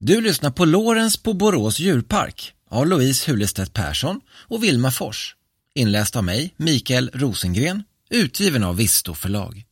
Du lyssnar på Lorentz på Borås djurpark av Louise Hulestedt Persson och Vilma Fors. Inläst av mig, Mikael Rosengren, utgiven av Visto förlag.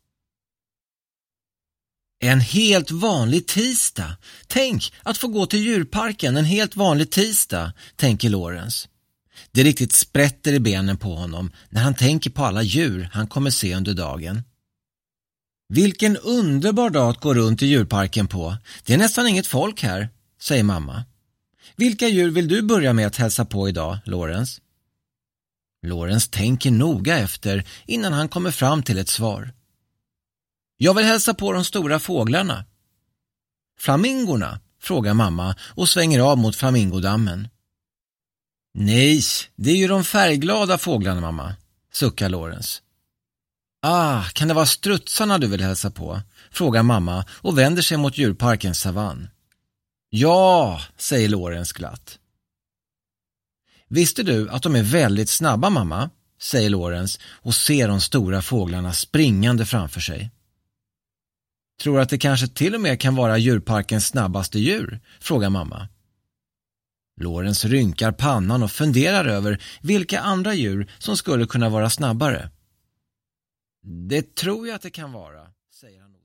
En helt vanlig tisdag. Tänk att få gå till djurparken en helt vanlig tisdag, tänker Lorentz. Det riktigt sprätter i benen på honom när han tänker på alla djur han kommer se under dagen. Vilken underbar dag att gå runt i djurparken på. Det är nästan inget folk här, säger mamma. Vilka djur vill du börja med att hälsa på idag, Lorentz? Lorentz tänker noga efter innan han kommer fram till ett svar. Jag vill hälsa på de stora fåglarna. Flamingorna, frågar mamma och svänger av mot flamingodammen. Nej, det är ju de färgglada fåglarna, mamma, suckar Lorentz. Kan det vara strutsarna du vill hälsa på? Frågar mamma och vänder sig mot djurparkens savann. Ja, säger Lorentz glatt. Visste du att de är väldigt snabba, mamma? Säger Lorentz och ser de stora fåglarna springande framför sig. Tror att det kanske till och med kan vara djurparkens snabbaste djur? Frågar mamma. Lorentz rynkar pannan och funderar över vilka andra djur som skulle kunna vara snabbare. Det tror jag att det kan vara, säger han.